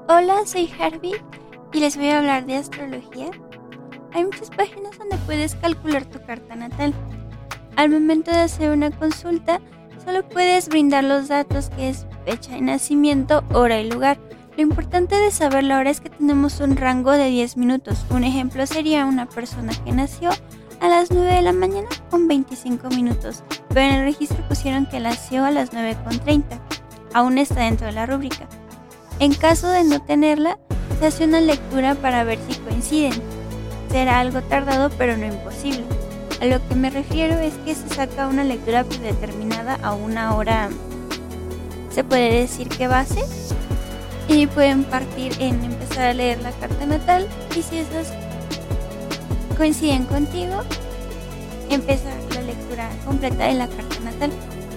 Hola, soy Harvey y les voy a hablar de astrología. Hay muchas páginas donde puedes calcular tu carta natal. Al momento de hacer una consulta, solo puedes brindar los datos que es fecha de nacimiento, hora y lugar. Lo importante de saber la hora es que tenemos un rango de 10 minutos. Un ejemplo sería una persona que nació a las 9 de la mañana con 25 minutos, pero en el registro pusieron que nació a las 9:30. Aún está dentro de la rúbrica. En caso de no tenerla, se hace una lectura para ver si coinciden. Será algo tardado, pero no imposible. A lo que me refiero es que se saca una lectura predeterminada a una hora, se puede decir que base, y pueden partir en empezar a leer la carta natal, y si esas coinciden contigo, empezar la lectura completa de la carta natal.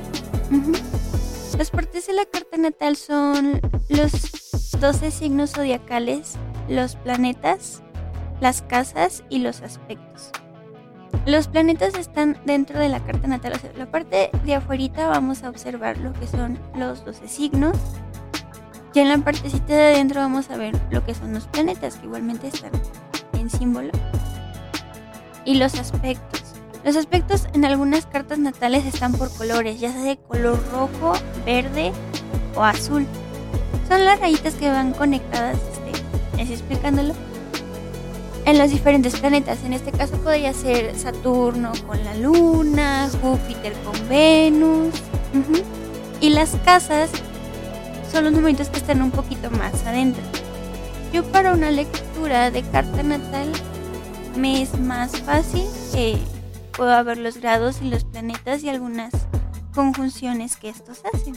Las partes de la carta natal son los 12 signos zodiacales, los planetas, las casas y los aspectos. Los planetas están dentro de la carta natal, o sea, la parte de afuerita vamos a observar lo que son los 12 signos, y en la partecita de adentro vamos a ver lo que son los planetas, que igualmente están en símbolo, y los aspectos. Los aspectos en algunas cartas natales están por colores, ya sea de color rojo, verde o azul. Son las rayitas que van conectadas, así explicándolo, en los diferentes planetas. En este caso podría ser Saturno con la Luna, Júpiter con Venus. Y las casas son los numeritos que están un poquito más adentro. Yo para una lectura de carta natal me es más fácil, puedo ver los grados y los planetas y algunas conjunciones que estos hacen.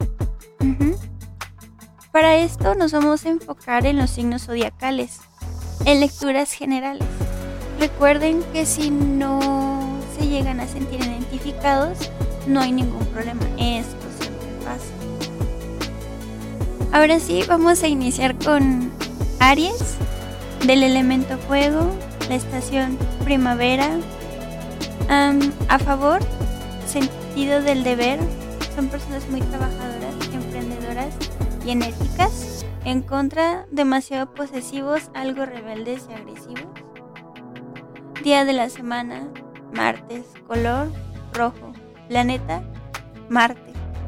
Para esto nos vamos a enfocar en los signos zodiacales, en lecturas generales. Recuerden que si no se llegan a sentir identificados, no hay ningún problema, esto siempre pasa. Ahora sí, vamos a iniciar con Aries, del elemento fuego, la estación primavera. A favor, sentido del deber, son personas muy trabajadoras, emprendedoras y enérgicas. En contra, demasiado posesivos, algo rebeldes y agresivos. Día de la semana, martes, color rojo, planeta, Marte.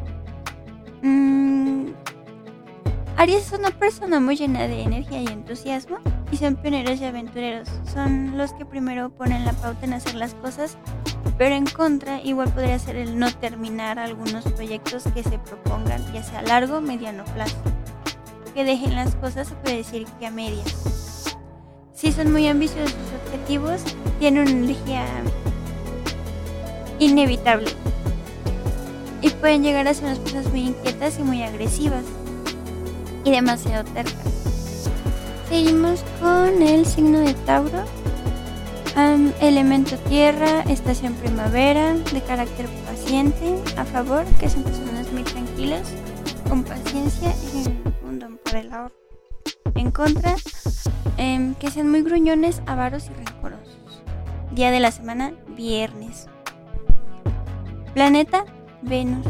Aries es una persona muy llena de energía y entusiasmo y son pioneros y aventureros. Son los que primero ponen la pauta en hacer las cosas, pero en contra igual podría ser el no terminar algunos proyectos que se propongan, ya sea a largo o mediano plazo. Que dejen las cosas, se puede decir que a medias. Si son muy ambiciosos sus objetivos, tienen una energía inevitable y pueden llegar a ser unas personas muy inquietas y muy agresivas y demasiado tercas. Seguimos con el signo de Tauro. Elemento tierra, estación primavera, de carácter paciente. A favor, que son personas muy tranquilas, con paciencia y un don por el ahorro. En contra, que sean muy gruñones, avaros y rencorosos. Día de la semana, viernes. Planeta, Venus.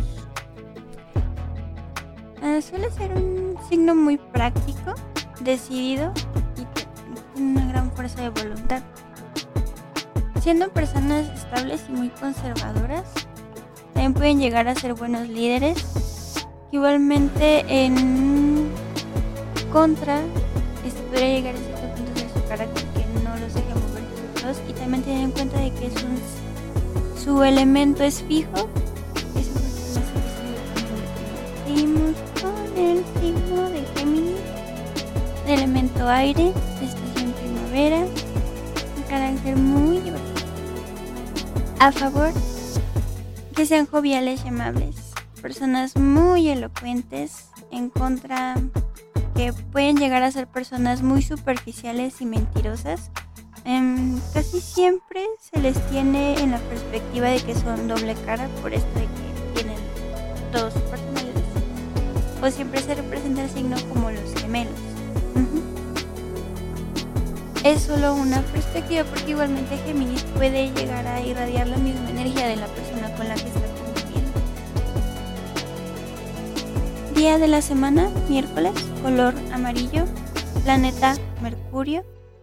Suele ser un signo muy práctico, decidido y con una gran fuerza de voluntad. Siendo personas estables y muy conservadoras, también pueden llegar a ser buenos líderes. Igualmente en contra, podría llegar a cierto punto de su carácter que no los deja mover solos, y también tener en cuenta de que su elemento es fijo. Seguimos con el signo de Géminis, elemento aire, estación primavera, un carácter muy divertido. A favor, que sean joviales y amables, personas muy elocuentes. En contra, que pueden llegar a ser personas muy superficiales y mentirosas. Casi siempre se les tiene en la perspectiva de que son doble cara, por esto de que tienen dos personalidades, o siempre se representa el signo como los gemelos. Es solo una perspectiva, porque igualmente Géminis puede llegar a irradiar la misma energía de la persona con la que está conviviendo. Día de la semana, miércoles, color amarillo, planeta Mercurio.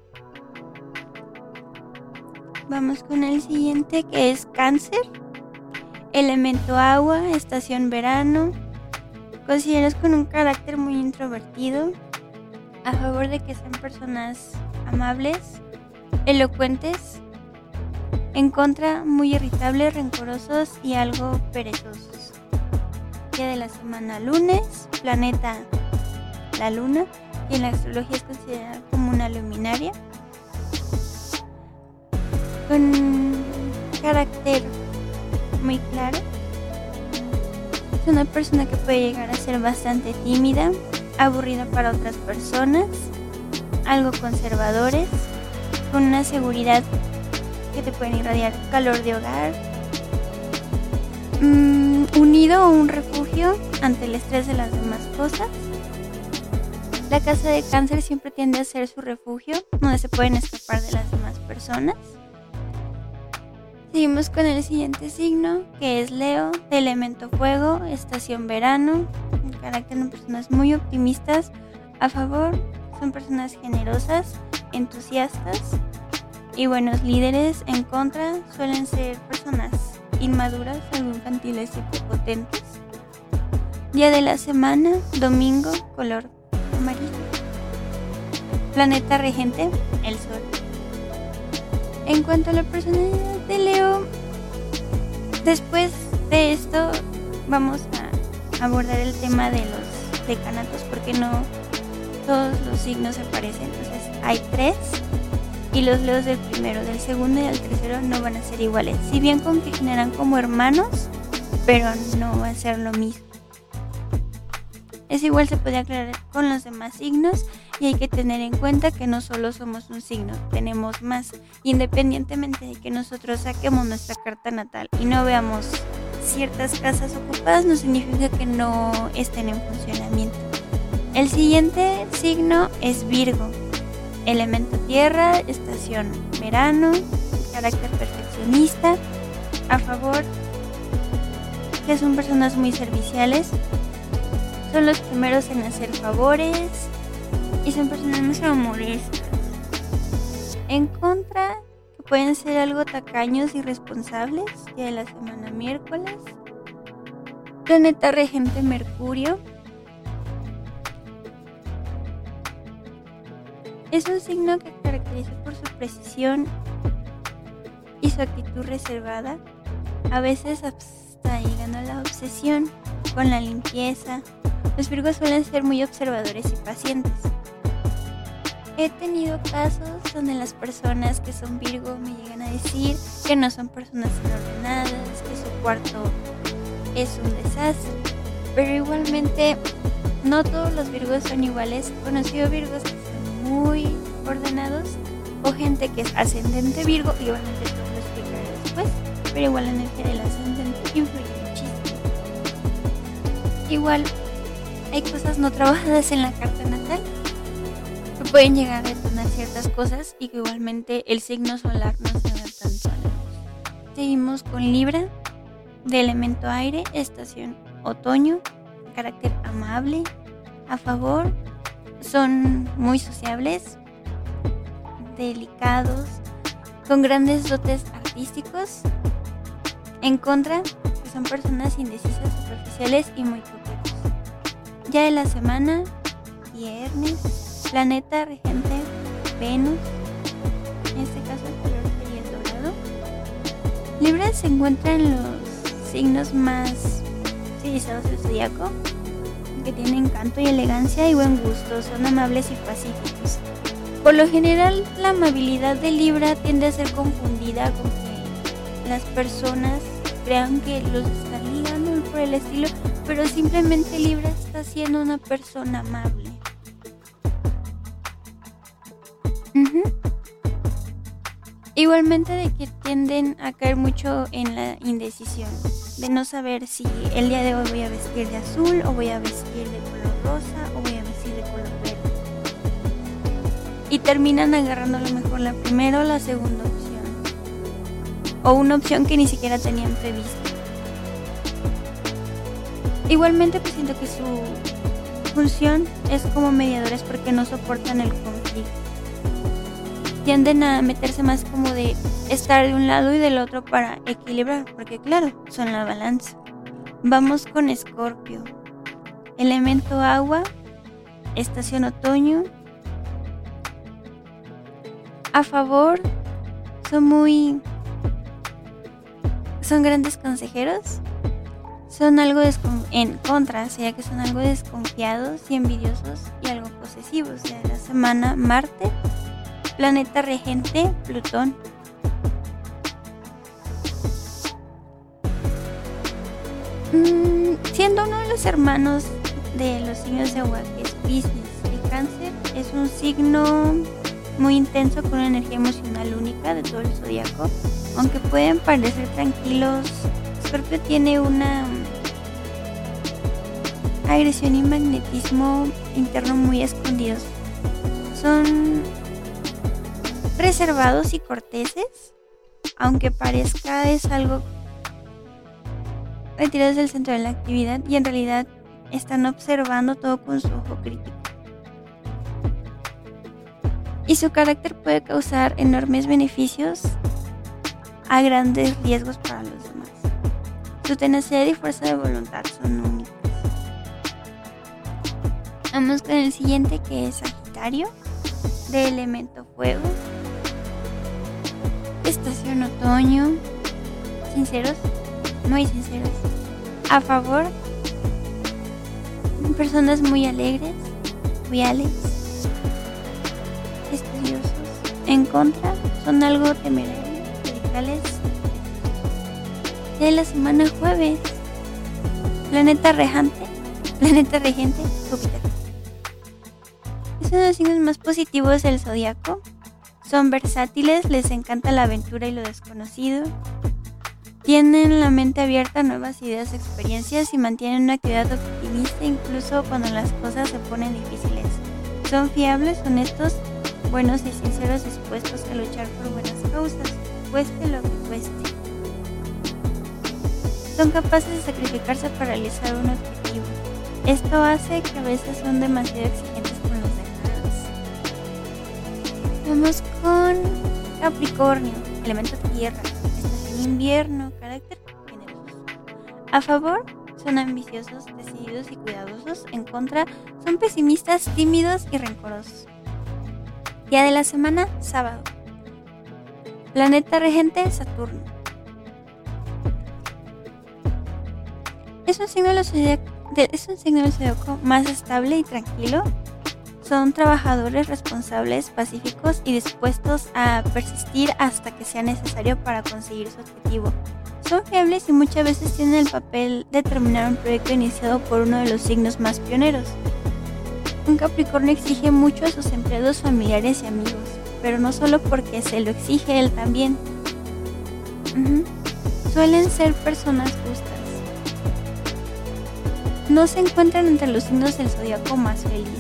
Vamos con el siguiente, que es Cáncer, elemento agua, estación verano. Consideras con un carácter muy introvertido, a favor de que sean personas amables, elocuentes, en contra muy irritables, rencorosos y algo perezosos. Día de la semana, lunes, planeta la luna, y en la astrología es considerada como una luminaria, con carácter muy claro. Es una persona que puede llegar a ser bastante tímida, aburrida para otras personas, algo conservadores, con una seguridad que te pueden irradiar calor de hogar, unido a un refugio ante el estrés de las demás cosas. La casa de Cáncer siempre tiende a ser su refugio, donde se pueden escapar de las demás personas. Seguimos con el siguiente signo, que es Leo, de elemento fuego, estación verano. En carácter de personas muy optimistas, a favor, son personas generosas, entusiastas y buenos líderes. En contra, suelen ser personas inmaduras, algo infantiles y prepotentes. Día de la semana, domingo, color amarillo. Planeta regente, el sol. En cuanto a la personalidad de Leo, después de esto vamos a abordar el tema de los decanatos, porque no todos los signos se parecen. Entonces hay 3 y los Leos del primero, del segundo y del tercero no van a ser iguales. Si bien compaginarán como hermanos, pero no va a ser lo mismo. Es igual, se puede aclarar con los demás signos, y hay que tener en cuenta que no solo somos un signo, tenemos más. Independientemente de que nosotros saquemos nuestra carta natal y no veamos ciertas casas ocupadas, no significa que no estén en funcionamiento. El siguiente signo es Virgo, elemento tierra, estación verano, carácter perfeccionista, a favor, que son personas muy serviciales, son los primeros en hacer favores y son personas más amorosas. En contra, que pueden ser algo tacaños y irresponsables. Día de la semana, miércoles. Planeta regente Mercurio. Es un signo que caracteriza por su precisión y su actitud reservada, a veces hasta llegando a la obsesión con la limpieza. Los Virgos suelen ser muy observadores y pacientes. He tenido casos donde las personas que son Virgo me llegan a decir que no son personas desordenadas, que su cuarto es un desastre, pero igualmente no todos los Virgos son iguales. He conocido Virgos que son muy ordenados, o gente que es ascendente Virgo, y igualmente todo lo explicaré después, pero igual la energía del ascendente influye muchísimo. Igual hay cosas no trabajadas en la carta natal que pueden llegar a detonar ciertas cosas, y que igualmente el signo solar no se da tanto a la luz. Seguimos con Libra, de elemento aire, estación otoño, carácter amable, a favor, son muy sociables, delicados, con grandes dotes artísticos. En contra, que son personas indecisas, superficiales y muy coquetos. Día de la semana, viernes, planeta regente Venus, en este caso el color sería el dorado. Libra se encuentra en los signos más civilizados del zodiaco, que tienen encanto y elegancia y buen gusto, son amables y pacíficos. Por lo general, la amabilidad de Libra tiende a ser confundida con que las personas crean que los están ligando por el estilo, pero simplemente Libra está siendo una persona amable. Igualmente de que tienden a caer mucho en la indecisión, de no saber si el día de hoy voy a vestir de azul, o voy a vestir de color rosa, o voy a vestir de color verde. Y terminan agarrando a lo mejor la primera o la segunda opción, o una opción que ni siquiera tenían prevista. Igualmente pues siento que su función es como mediadores porque no soportan el conflicto. Tienden a meterse más como de estar de un lado y del otro para equilibrar, porque claro, son la balanza. Vamos con Escorpio. Elemento agua, estación otoño. A favor, son grandes consejeros. Son algo en contra, o sea que son algo desconfiados y envidiosos y algo posesivos. De la semana, Marte, planeta regente, Plutón. Siendo uno de los hermanos de los signos de agua, que es Piscis y Cáncer, es un signo muy intenso con una energía emocional única de todo el zodiaco. Aunque pueden parecer tranquilos, Escorpio tiene una agresión y magnetismo interno muy escondidos. Son reservados y corteses, aunque parezca es algo retirados del centro de la actividad, y en realidad están observando todo con su ojo crítico. Y su carácter puede causar enormes beneficios a grandes riesgos para los demás. Su tenacidad y fuerza de voluntad son únicas. Vamos con el siguiente, que es Sagitario, de elemento fuego. Estación otoño. Sinceros, muy sinceros. A favor, personas muy alegres, viales, estudiosos. En contra, son algo temerarios, radicales. De la semana, jueves, planeta regente, Júpiter. Es uno de los signos más positivos del zodiaco. Son versátiles, les encanta la aventura y lo desconocido. Tienen la mente abierta a nuevas ideas y experiencias y mantienen una actividad optimista incluso cuando las cosas se ponen difíciles. Son fiables, honestos, buenos y sinceros, dispuestos a luchar por buenas causas, cueste lo que cueste. Son capaces de sacrificarse para realizar un objetivo. Esto hace que a veces son demasiado exigentes con los demás. Vamos con Capricornio, elemento tierra. Invierno, carácter generoso. A favor, son ambiciosos, decididos y cuidadosos. En contra, son pesimistas, tímidos y rencorosos. Día de la semana, sábado. Planeta regente, Saturno. Es un signo del zodiaco más estable y tranquilo. Son trabajadores responsables, pacíficos y dispuestos a persistir hasta que sea necesario para conseguir su objetivo. Son fiables y muchas veces tienen el papel de terminar un proyecto iniciado por uno de los signos más pioneros. Un Capricornio exige mucho a sus empleados, familiares y amigos, pero no solo porque se lo exige él también. Suelen ser personas justas. No se encuentran entre los signos del zodiaco más felices.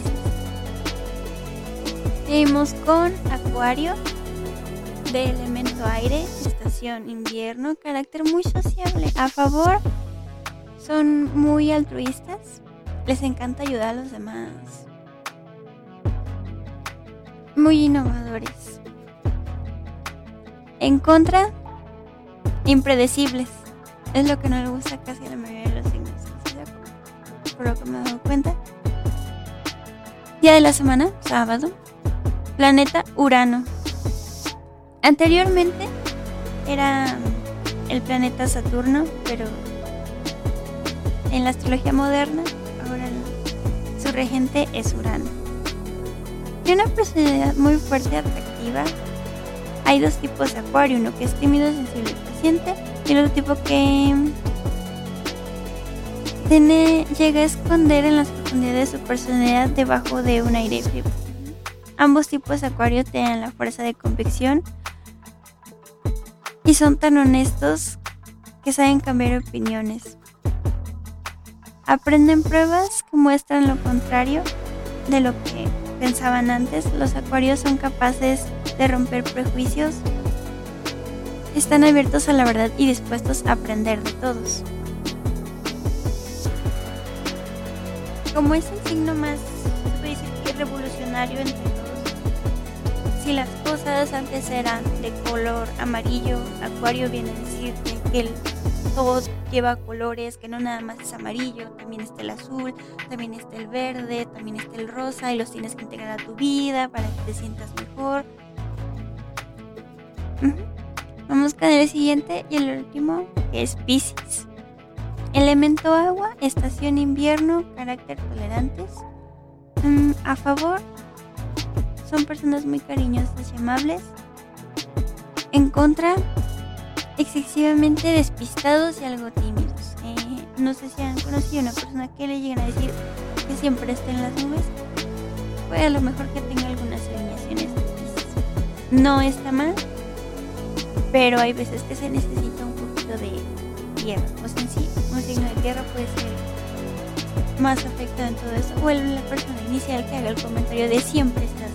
Seguimos con Acuario, de elemento aire, estación invierno, carácter muy sociable. A favor, son muy altruistas, les encanta ayudar a los demás. Muy innovadores. En contra, impredecibles. Es lo que no le gusta casi a la mayoría de los signos, por lo que me he dado cuenta. Día de la semana, sábado. Planeta Urano. Anteriormente era el planeta Saturno, pero en la astrología moderna ahora su regente es Urano. Tiene una personalidad muy fuerte y atractiva. Hay dos tipos de Acuario, uno que es tímido, sensible y paciente, y el otro tipo que llega a esconder en las profundidades de su personalidad debajo de un aire frío. Ambos tipos de Acuario tienen la fuerza de convicción y son tan honestos que saben cambiar opiniones. Aprenden pruebas que muestran lo contrario de lo que pensaban antes. Los Acuarios son capaces de romper prejuicios, están abiertos a la verdad y dispuestos a aprender de todos. como es el signo más, se puede decir que revolucionario entre todos, si las cosas antes eran de color amarillo, Acuario viene a decirte que todo lleva colores, que no nada más es amarillo, también está el azul, también está el verde, también está el rosa y los tienes que integrar a tu vida para que te sientas mejor. Vamos con el siguiente y el último, que es Piscis. Elemento agua, estación invierno, carácter tolerantes. A favor, son personas muy cariñosas y amables. En contra, excesivamente despistados y algo tímidos. No sé si han conocido a una persona que le llegan a decir que siempre está en las nubes. Puede a lo mejor que tenga algunas alineaciones de Piscis. No está mal, pero hay veces que se necesita un poquito de tierra. O sea, en sí, un signo de tierra puede ser más afectado en todo eso. O la persona inicial que haga el comentario de siempre estás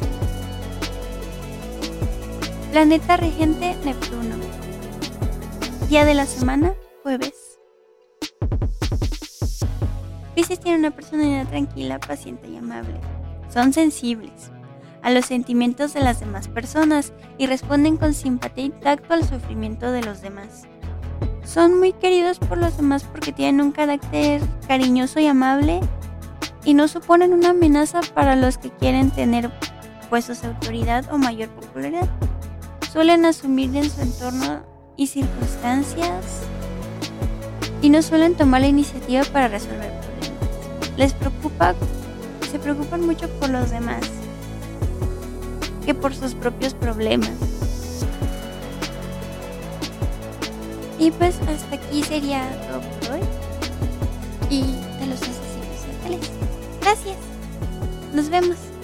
ahí. Planeta regente, Neptuno. Día de la semana, jueves. Piscis tiene una personalidad tranquila, paciente y amable. Son sensibles a los sentimientos de las demás personas y responden con simpatía y tacto al sufrimiento de los demás. Son muy queridos por los demás porque tienen un carácter cariñoso y amable y no suponen una amenaza para los que quieren tener puestos de autoridad o mayor popularidad. Suelen asumir en su entorno y circunstancias y no suelen tomar la iniciativa para resolver problemas. Se preocupan mucho por los demás que por sus propios problemas. Y pues hasta aquí sería todo por hoy y de los asesinos zodiacales. Gracias, nos vemos.